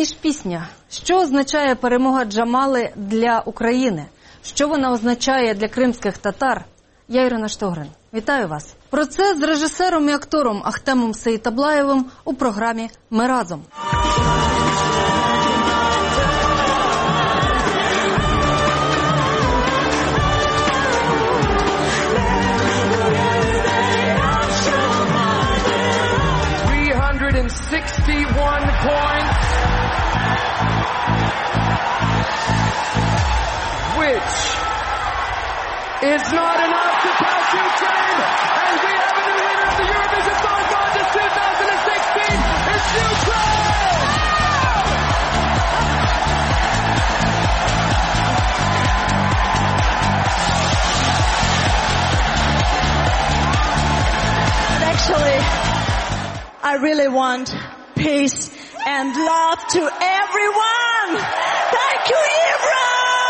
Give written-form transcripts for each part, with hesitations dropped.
ж пісня. Що означає перемога Джамали для України? Що вона означає для кримських татар? Я Ірина Штогрин. Вітаю вас. Про це з режисером і актором Ахтемом Сеїтаблаєвим у програмі «Ми разом». Points, which is not enough to pass Ukraine, and we have a new winner of the Eurovision Song Contest 2016. It's Ukraine! Actually, I really want peace and love to everyone. Thank you, Ibra!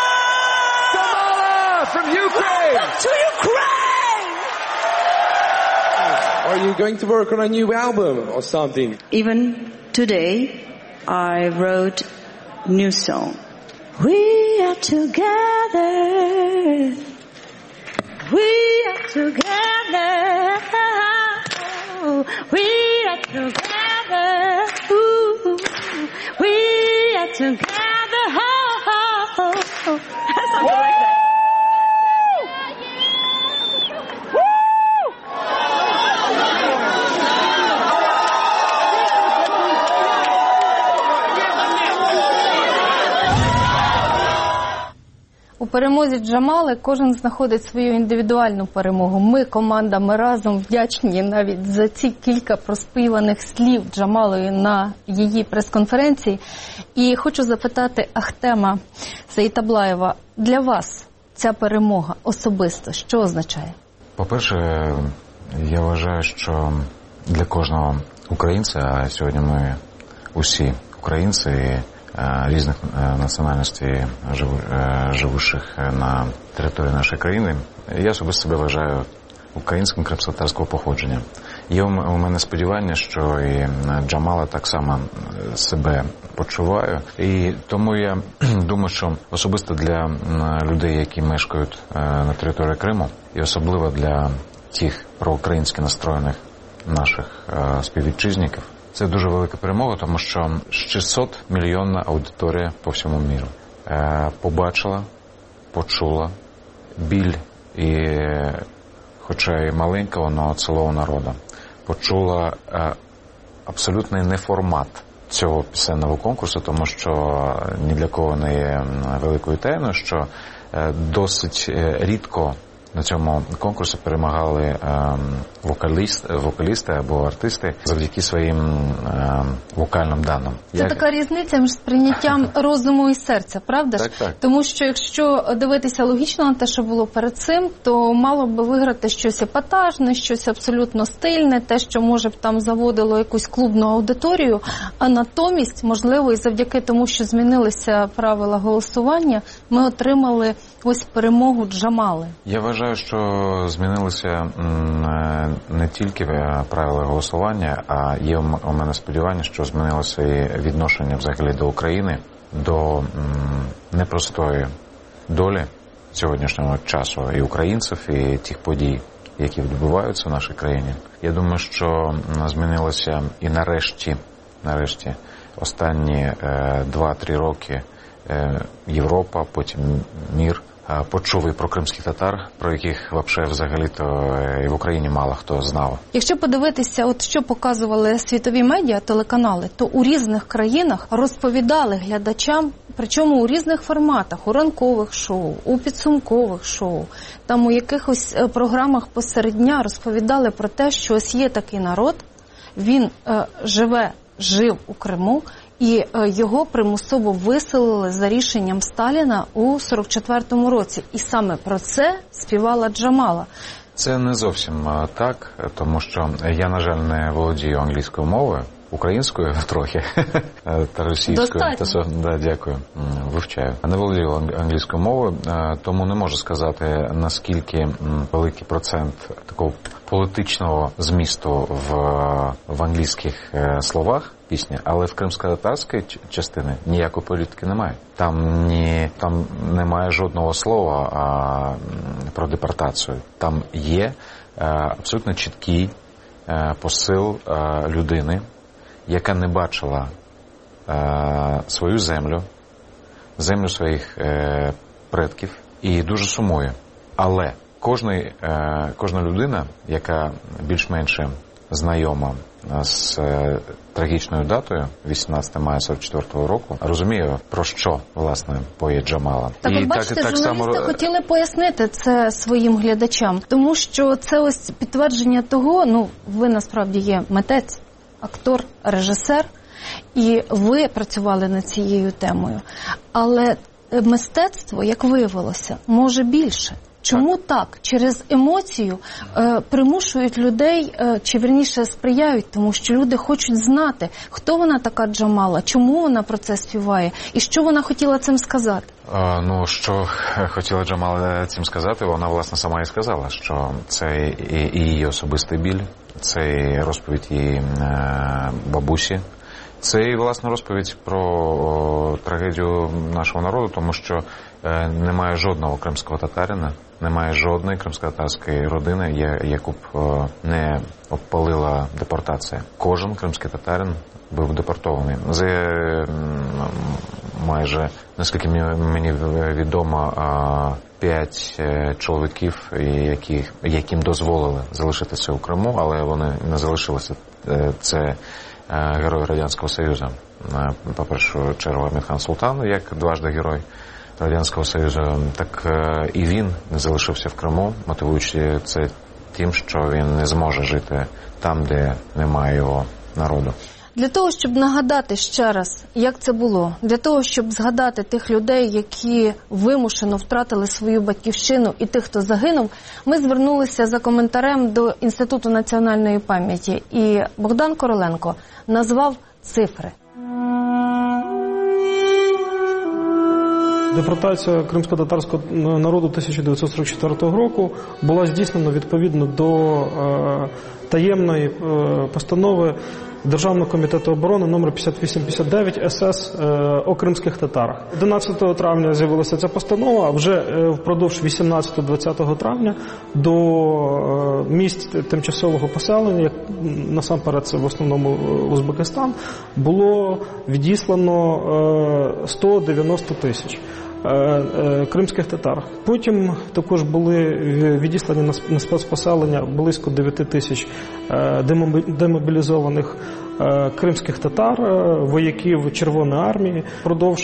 Jamala from Ukraine! Welcome to Ukraine! Are you going to work on a new album or something? Even today, I wrote new song. We are together. We are together. We are together. Ooh, we are together. Something like that. У перемозі Джамали кожен знаходить свою індивідуальну перемогу. Ми, команда «Ми разом» вдячні навіть за ці кілька проспіваних слів Джамалою на її прес-конференції. І хочу запитати Ахтема Сеїтаблаєва, для вас ця перемога особисто що означає? По-перше, я вважаю, що для кожного українця, а сьогодні ми усі українці, різних національностей, живущих на території нашої країни, я особисто себе вважаю українським кримськотатарського походження. Є у мене сподівання, що і Джамала так само себе почуває. І тому я думаю, що особисто для людей, які мешкають на території Криму, і особливо для тих проукраїнськи настроєних наших співвітчизників, це дуже велика перемога, тому що 600-мільйонна аудиторія по всьому міру побачила, почула біль, і, хоча і маленького, але цілого народу, почула абсолютний неформат цього пісенного конкурсу, тому що ні для кого не є великою таємною, що досить рідко на цьому конкурсі перемагали вокалісти або артисти завдяки своїм вокальним даним. Це така різниця між сприйняттям розуму і серця, правда ж? Так. Тому що якщо дивитися логічно на те, що було перед цим, то мало би виграти щось епатажне, щось абсолютно стильне, те, що, може б, там заводило якусь клубну аудиторію, а натомість, можливо, і завдяки тому, що змінилися правила голосування, ми отримали ось перемогу Джамали. Я вважаю, що змінилися не тільки правила голосування, а є у мене сподівання, що змінилося і відношення взагалі до України, до непростої долі сьогоднішнього часу і українців, і тих подій, які відбуваються в нашій країні. Я думаю, що змінилося і нарешті останні 2-3 роки Європа, потім мір почув і про кримських татар, про яких взагалі-то і в Україні мало хто знав. Якщо подивитися, от що показували світові медіа, телеканали, то у різних країнах розповідали глядачам, причому у різних форматах, у ранкових шоу, у підсумкових шоу, там у якихось програмах посеред дня розповідали про те, що ось є такий народ, він жив у Криму, і його примусово виселили за рішенням Сталіна у 44-му році. І саме про це співала Джамала. Це не зовсім так, тому що я, на жаль, не володію англійською мовою, українською трохи, та російською. Достатньо. Дякую, вивчаю. Не володію англійською мовою, тому не можу сказати, наскільки великий процент такого політичного змісту в англійських словах пісня, але в кримськотатарській частини ніякої політики немає. Там немає жодного слова про депортацію. Там є абсолютно чіткий посил людини, яка не бачила свою землю своїх предків і дуже сумує. Але кожна людина, яка більш-менш знайома з трагічною датою 18 мая 44-го року, розуміє, про що, власне, поет Джамала. Так, от бачите, журналісти хотіли пояснити це своїм глядачам, тому що це ось підтвердження того, ви насправді є митець, актор, режисер, і ви працювали над цією темою. Але мистецтво, як виявилося, може більше. Чому так? Через емоцію примушують людей, чи вірніше сприяють, тому що люди хочуть знати, хто вона така Джамала, чому вона про це співає і що вона хотіла цим сказати. Що хотіла Джамала цим сказати, вона, власне, сама і сказала, що це і її особистий біль, це і розповідь її бабусі, це і, власне, розповідь про трагедію нашого народу, тому що немає жодного кримського татарина, немає жодної кримськотатарської родини, яку б не обпалила депортація. Кожен кримський татарин був депортований. Майже, наскільки мені відомо, 5 чоловіків, яким дозволили залишитися у Криму, але вони не залишилися. Це герой Радянського Союзу. По першу чергу Амірхан Султан, як дважди герой Радянського Союзу, так і він не залишився в Криму, мотивуючи це тим, що він не зможе жити там, де немає його народу. Для того, щоб нагадати ще раз, як це було, для того, щоб згадати тих людей, які вимушено втратили свою батьківщину, і тих, хто загинув, ми звернулися за коментарем до Інституту національної пам'яті. І Богдан Короленко назвав цифри. Депортація кримсько-татарського народу 1944 року була здійснена відповідно до таємної постанови Державного комітету оборони номер 5859 СС о кримських татарах. 11 травня з'явилася ця постанова, а вже впродовж 18-20 травня до місць тимчасового поселення, як насамперед це в основному Узбекистан, було відіслано 190 тисяч кримських татар. Потім також були відіслані на спецпоселення близько 9 тисяч демобілізованих кримських татар, вояків Червоної армії. Впродовж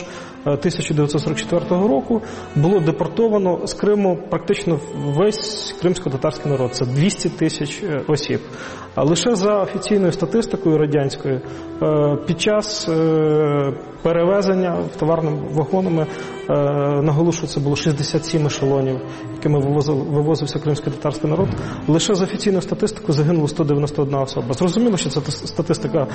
1944 року було депортовано з Криму практично весь кримсько-татарський народ. Це 200 тисяч осіб. А лише за офіційною статистикою радянською під час перевезення товарними вагонами, наголошую, це було 67 ешелонів, якими вивозився кримсько-татарський народ, лише з офіційною статистикою загинуло 191 особа. Зрозуміло, що ця статистика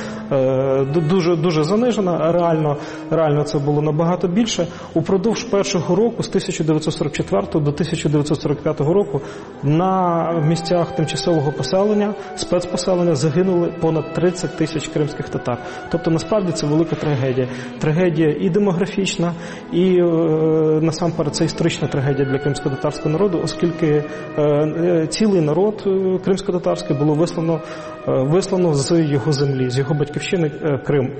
дуже занижена, а реально це було набагато більше. Упродовж першого року, з 1944 до 1945 року, на місцях тимчасового поселення, спецпоселення, загинули понад 30 тисяч кримських татар. Тобто, насправді, це велика трагедія. Трагедія і демографічна, і насамперед це історична трагедія для кримсько-татарського народу, оскільки цілий народ кримсько-татарський було вислано з його землі, з його батьківщини Крим.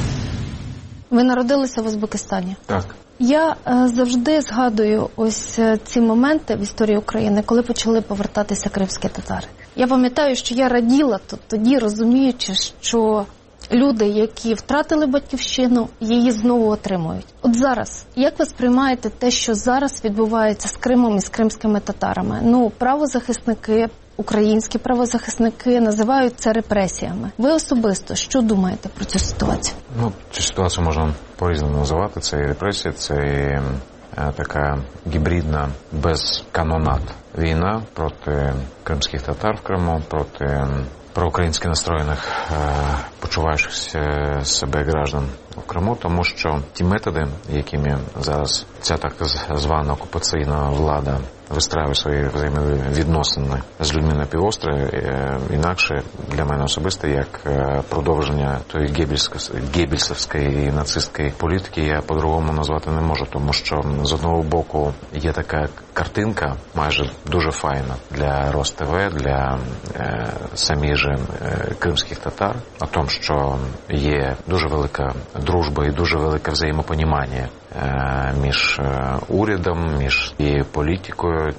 Ви народилися в Узбекистані? Так. Я завжди згадую ось ці моменти в історії України, коли почали повертатися кримські татари. Я пам'ятаю, що я раділа тоді, розуміючи, що люди, які втратили батьківщину, її знову отримують. От зараз, як ви сприймаєте те, що зараз відбувається з Кримом і з кримськими татарами? Правозахисники, українські правозахисники називають це репресіями. Ви особисто що думаєте про цю ситуацію? Цю ситуацію можна по-різному називати. Це і репресія, це і така гібридна, без канонат війна проти кримських татар в Криму, проти проукраїнськи настроєних, почуваючих себе граждан у Криму, тому що ті методи, якими зараз ця так звана окупаційна влада вистраює свої взаємовідносини з людьми на півострові, інакше для мене особисто, як продовження тої геббельсовської і нацистської політики, я по-другому назвати не можу, тому що з одного боку є така картинка, майже дуже файна для РосТВ, для самих же кримських татар, о тому, що є дуже велика дружба і дуже велике взаємопонімання між урядом, між тією політикою,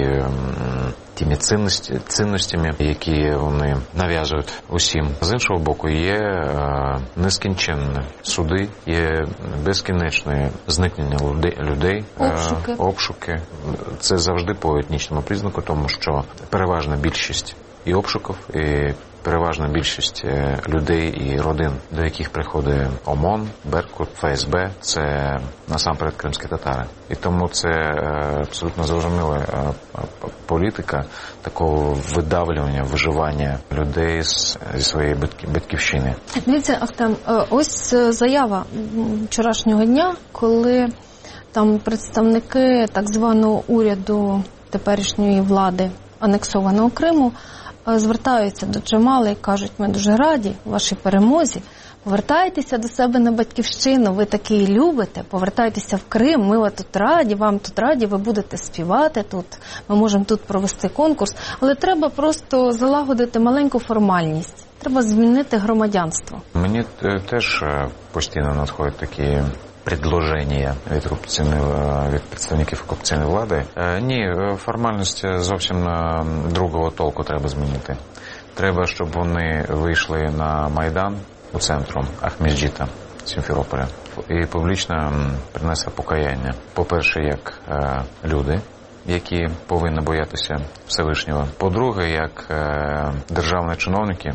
тими цінностями, які вони нав'язують усім. З іншого боку, є нескінченні суди, є безкінечне зникнення людей, обшуки. Це завжди по етнічному признаку, тому що переважна більшість і обшуків, і переважна більшість людей і родин, до яких приходить ОМОН, Беркут, ФСБ, це насамперед кримські татари. І тому це абсолютно зрозуміла політика такого видавлювання, виживання людей зі своєї батьківщини. Дивіться, Ахтем, ось заява вчорашнього дня, коли там представники так званого уряду теперішньої влади анексованого Криму звертаються до Джамали і кажуть: ми дуже раді вашій перемозі, повертайтеся до себе на батьківщину, ви таки її любите, повертайтеся в Крим, ми вам тут раді, ви будете співати тут, ми можемо тут провести конкурс, але треба просто залагодити маленьку формальність, треба змінити громадянство. Мені теж постійно надходять такі предложення від представників окупаційної влади. Ні, формальність зовсім другого толку треба змінити. Треба, щоб вони вийшли на Майдан у центру Ахмеджіта, Сімферополя, і публічно принесли покаяння. По-перше, як люди, які повинні боятися Всевишнього. По-друге, як державні чиновники,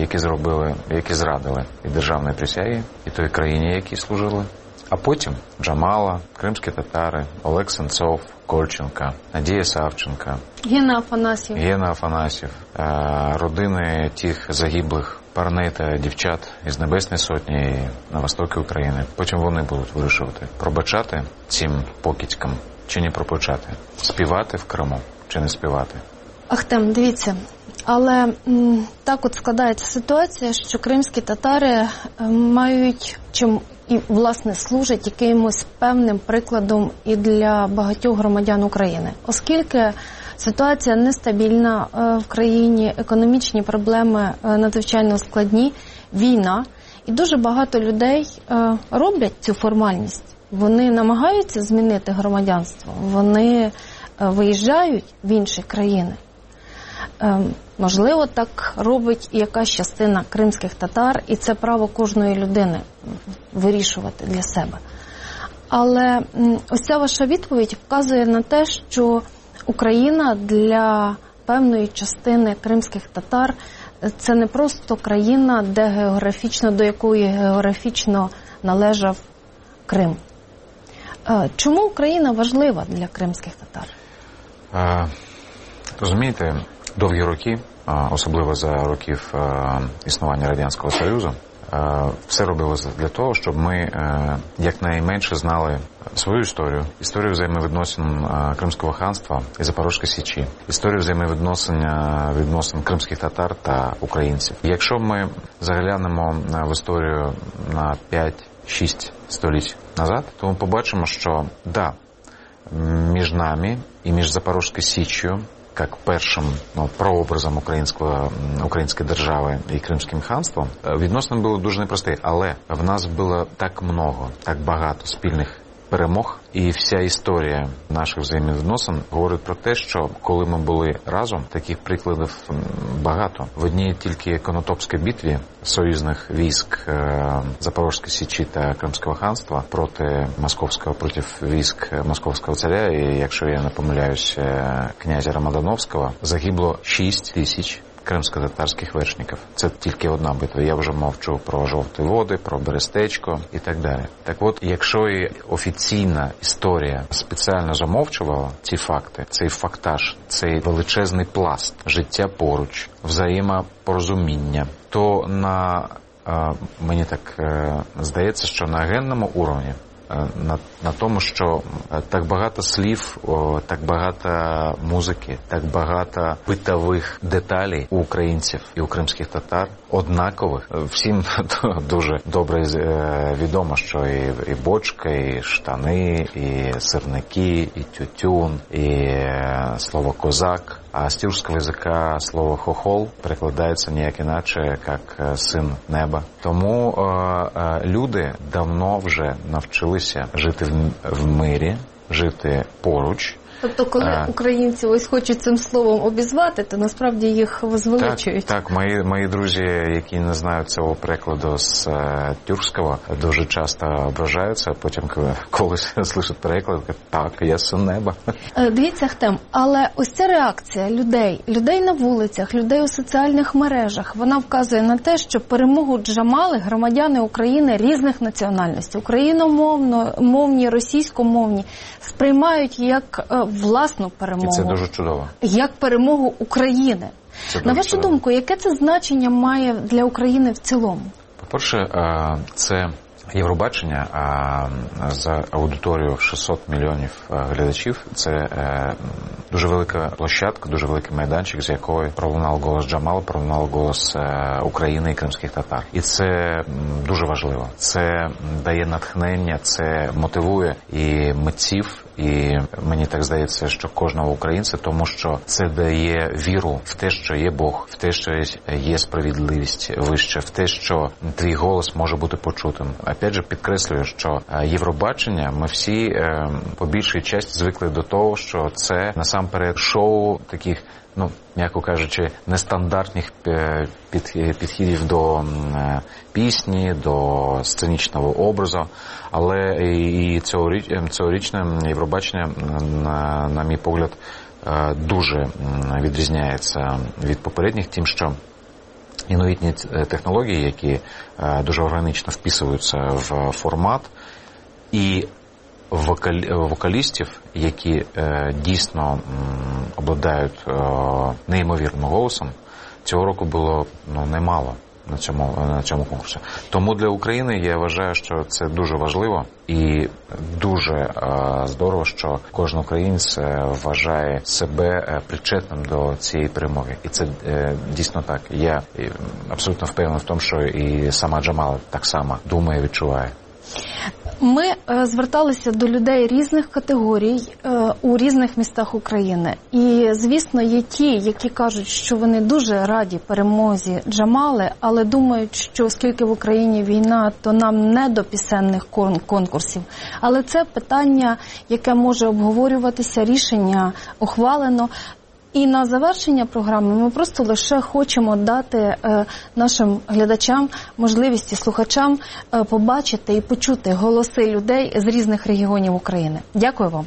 які зрадили і державної присяги, і той країні, якій служили. А потім Джамала, кримські татари, Олег Сенцов, Кольченко, Надія Савченко, Гена Афанасьєв, родини тих загиблих парней та дівчат із Небесної Сотні на востокі України. Потім вони будуть вирішувати, пробачати цим покидькам чи не пробачати, співати в Криму чи не співати. Ахтем, дивіться, але так от складається ситуація, що кримські татари мають чим і, власне, служать якимось певним прикладом і для багатьох громадян України. Оскільки ситуація нестабільна в країні, економічні проблеми надзвичайно складні, війна, і дуже багато людей роблять цю формальність. Вони намагаються змінити громадянство, вони виїжджають в інші країни. Можливо, так робить і якась частина кримських татар, і це право кожної людини вирішувати для себе. Але ось ця ваша відповідь вказує на те, що Україна для певної частини кримських татар – це не просто країна, до якої географічно належав Крим. Чому Україна важлива для кримських татар? Розумієте, довгі роки, особливо за років існування Радянського Союзу, все робилося для того, щоб ми якнайменше знали свою історію взаємовідносин Кримського ханства і Запорізької Січі, історію взаємовідносин кримських татар та українців. Якщо ми заглянемо в історію на 5-6 століть назад, то ми побачимо, що між нами і між Запорізькою Січчю, як першим прообразом української держави і Кримським ханством, відносини були дуже непрості, але в нас було так багато спільних перемог, і вся історія наших взаємовідносин говорить про те, що коли ми були разом, таких прикладів багато. В одній тільки Конотопській битві союзних військ Запорізької Січі та Кримського ханства проти військ Московського царя, і якщо я не помиляюсь, князя Рамадановського, загибло 6 тисяч кримсько-татарських вершників. Це тільки одна битва. Я вже мовчу про Жовті Води, про Берестечко і так далі. Так от, якщо і офіційна історія спеціально замовчувала ці факти, цей фактаж, цей величезний пласт життя поруч, взаємопорозуміння, то мені так здається, що на генному уровні, на тому, що так багато слів, так багато музики, так багато битових деталей у українців і у кримських татар однакових. Всім дуже добре відомо, що і бочка, і штани, і сирники, і тютюн, і слово «козак». А з тюркського язика слово «хохол» перекладається ніяк іначе, як «син неба». Тому люди давно вже навчилися жити в мирі, жити поруч. Тобто, коли українці ось хочуть цим словом обізвати, то насправді їх возвеличують. Так, мої друзі, які не знають цього перекладу з тюркського, дуже часто ображаються, а потім, коли слышать переклад, так, я син неба. Дивіться, Ахтем, але ось ця реакція людей на вулицях, людей у соціальних мережах, вона вказує на те, що перемогу Джамали громадяни України різних національностей, україномовні, російськомовні, сприймають як власну перемогу. І це дуже чудово. Як перемогу України. На вашу думку, яке це значення має для України в цілому? По-перше, це Євробачення за аудиторію 600 мільйонів глядачів. Це дуже велика площадка, дуже великий майданчик, з якої пролунав голос Джамали, пролунав голос України і кримських татар. І це дуже важливо. Це дає натхнення, це мотивує і митців, і мені так здається, що кожного українця, тому що це дає віру в те, що є Бог, в те, що є справедливість вище, в те, що твій голос може бути почутим. Опять же, підкреслюю, що Євробачення, ми всі по більшій часті звикли до того, що це насамперед шоу таких, м'яко кажучи, нестандартних підходів до пісні, до сценічного образу. Але і цьогорічне Євробачення, на мій погляд, дуже відрізняється від попередніх тим, що і новітні технології, які дуже органічно вписуються в формат, і вокалістів, які дійсно обладають неймовірним голосом, цього року було немало на цьому конкурсі. Тому для України я вважаю, що це дуже важливо і дуже здорово, що кожен українець вважає себе причетним до цієї перемоги. І це дійсно так. Я абсолютно впевнений в тому, що і сама Джамала так само думає, відчуває. Ми зверталися до людей різних категорій у різних містах України. І, звісно, є ті, які кажуть, що вони дуже раді перемозі Джамали, але думають, що оскільки в Україні війна, то нам не до пісенних конкурсів. Але це питання, яке може обговорюватися, рішення ухвалено. І на завершення програми ми просто лише хочемо дати нашим глядачам можливість і слухачам побачити і почути голоси людей з різних регіонів України. Дякую вам.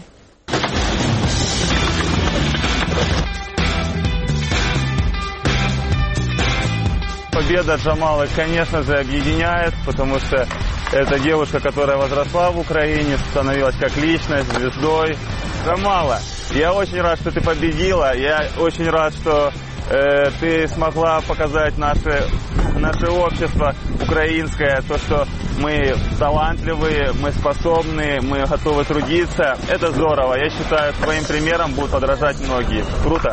Победа Джамалы, конечно же, объединяет, потому что это девушка, которая возросла в Украине, становилась как личность, звездой. Джамала, я очень рад, что ты победила. Я очень рад, что ты смогла показать наше общество украинское, то, что мы талантливые, мы способные, мы готовы трудиться. Это здорово. Я считаю, твоим примером будут подражать многие. Круто.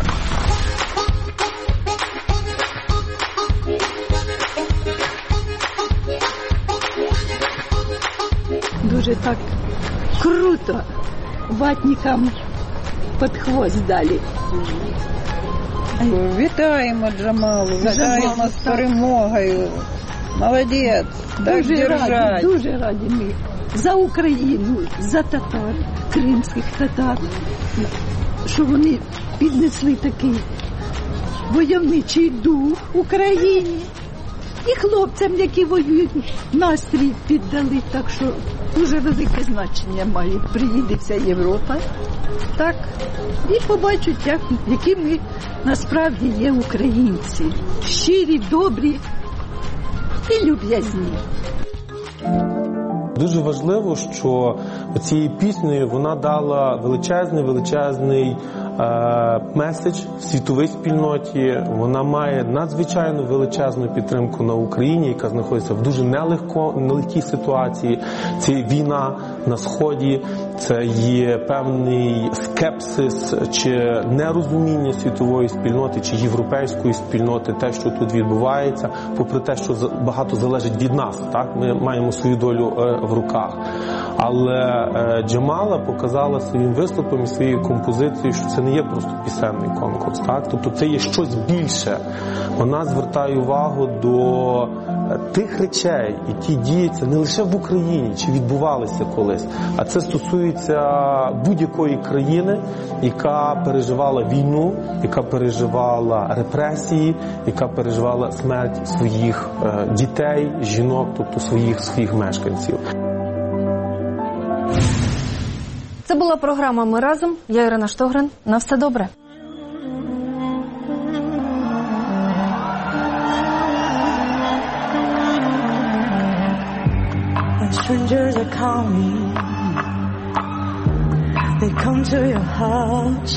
Дуже так круто ватникам під хвост дали. Вітаємо Джамалу, вітаємо з перемогою. Молодець, так держать. Дуже раді ми. За Україну, за татар, кримських татар, що вони піднесли такий войовничий дух Україні. І хлопцям, які воюють, настрій піддали. Так що дуже велике значення має. Приїде вся Європа, так, і побачать, які ми насправді є українці. Щирі, добрі і люб'язні. Дуже важливо, що цією піснею вона дала величезний меседж світовій спільноті. Вона має надзвичайно величезну підтримку на Україні, яка знаходиться в дуже нелегкій ситуації. Це війна на Сході, це є певний скепсис чи нерозуміння світової спільноти чи європейської спільноти, те, що тут відбувається, попри те, що багато залежить від нас. Так? Ми маємо свою долю в руках. Але Джамала показала своїм виступом і своєю композицією, що це не є просто пісенний конкурс. Так? Тобто це є щось більше. Вона звертає увагу до тих речей, які діються не лише в Україні, чи відбувалися колись, а це стосується будь-якої країни, яка переживала війну, яка переживала репресії, яка переживала смерть своїх дітей, жінок, тобто своїх мешканців. Це була програма «Ми разом». Я Ірина Штогрин. На все добре. Strangers are coming, they come to your house,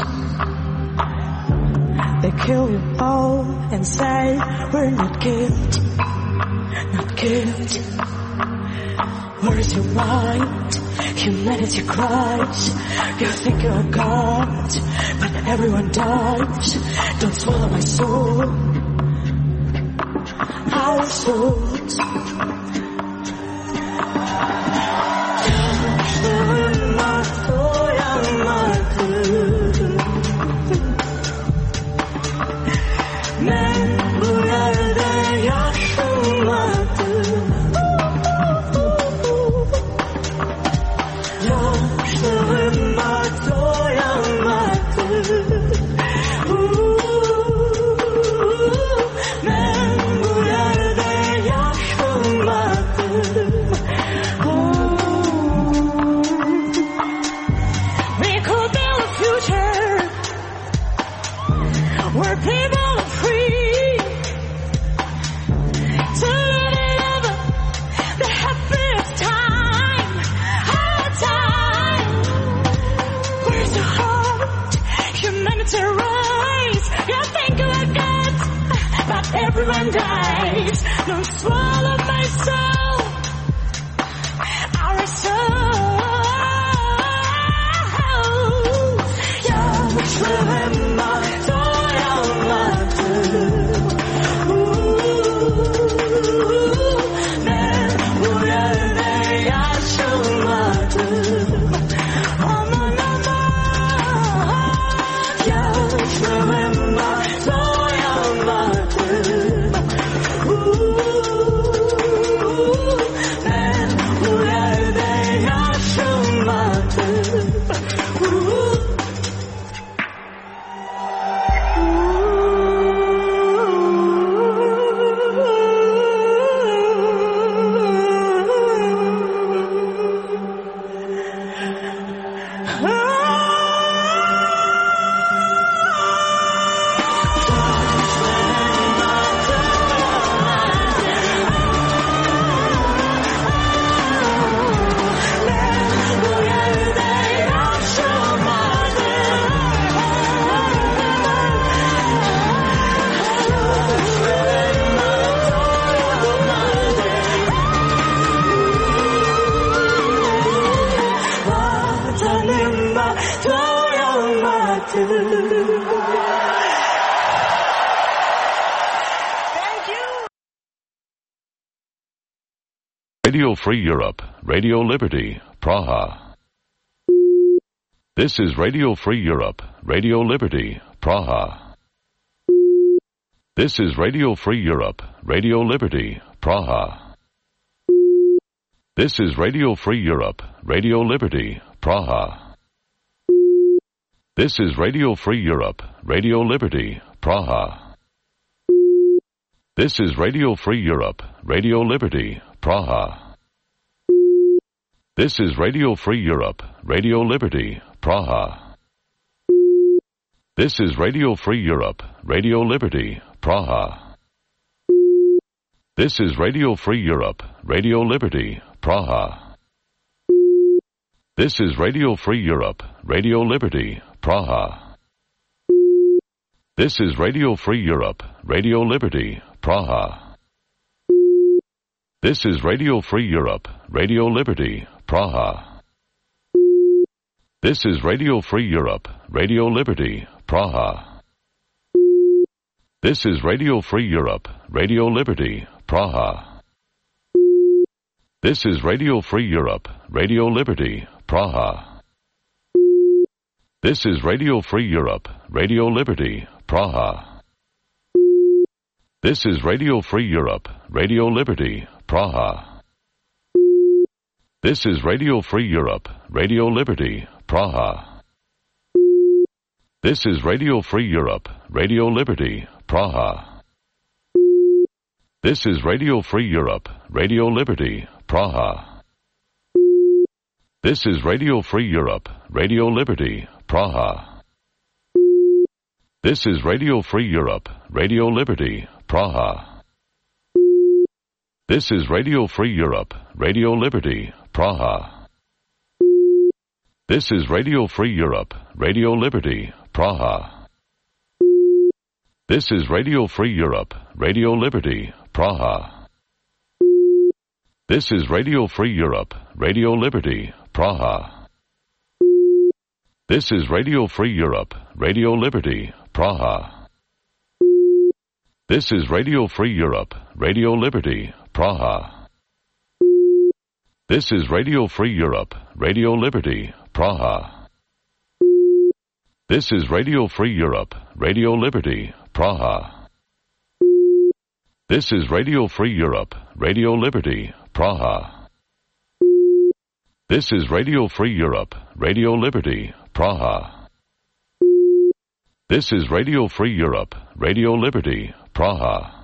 they kill you all and say we're not guilty, not guilty. Where is your right? Humanity cries. You think you're God, but everyone dies. Don't swallow my soul, our souls. Everyone dies. Don't swallow my soul, our souls. Jag svämmar då jag möter. Men hvor det jag möter. Jag svämmar då jag möter. Radio Free Europe, Radio Liberty, Praha. This is Radio Free Europe, Radio Liberty, Praha. This is Radio Free Europe, Radio Liberty, Praha. This is Radio Free Europe, Radio Liberty, Praha. This is Radio Free Europe, Radio Liberty, Praha. This is Radio Free Europe, Radio Liberty, Praha. This is Radio Free Europe, Radio Liberty, Praha. This is Radio Free Europe, Radio Liberty, Praha. This is Radio Free Europe, Radio Liberty, Praha. This is Radio Free Europe, Radio Liberty, Praha. This is Radio Free Europe, Radio Liberty, Praha. This is Radio Free Europe, Radio Liberty, Praha. This is Radio Free Europe, Radio Liberty, Praha. This is Radio Free Europe, Radio Liberty, Praha. This is Radio Free Europe, Radio Liberty, Praha. This is Radio Free Europe, Radio Liberty, Praha. This is Radio Free Europe, Radio Liberty, Praha. This is Radio Free Europe, Radio Liberty, Praha. This is Radio Free Europe, Radio Liberty, Praha. This is Radio Free Europe, Radio Liberty, Praha. This is Radio Free Europe, Radio Liberty, Praha. This is Radio Free Europe, Radio Liberty, Praha. This is Radio Free Europe, Radio Liberty, Praha. This is Radio Free Europe, Radio Liberty, Praha. This is Radio Free Europe, Radio Liberty, Praha. This is Radio Free Europe, Radio Liberty, Praha. This is Radio Free Europe, Radio Liberty, Praha. This is Radio Free Europe, Radio Liberty, Praha. This is Radio Free Europe, Radio Liberty, Praha. This is Radio Free Europe, Radio Liberty, Praha. This is Radio Free Europe, Radio Liberty, Praha. This is Radio Free Europe, Radio Liberty, Praha. This is Radio Free Europe, Radio Liberty, Praha.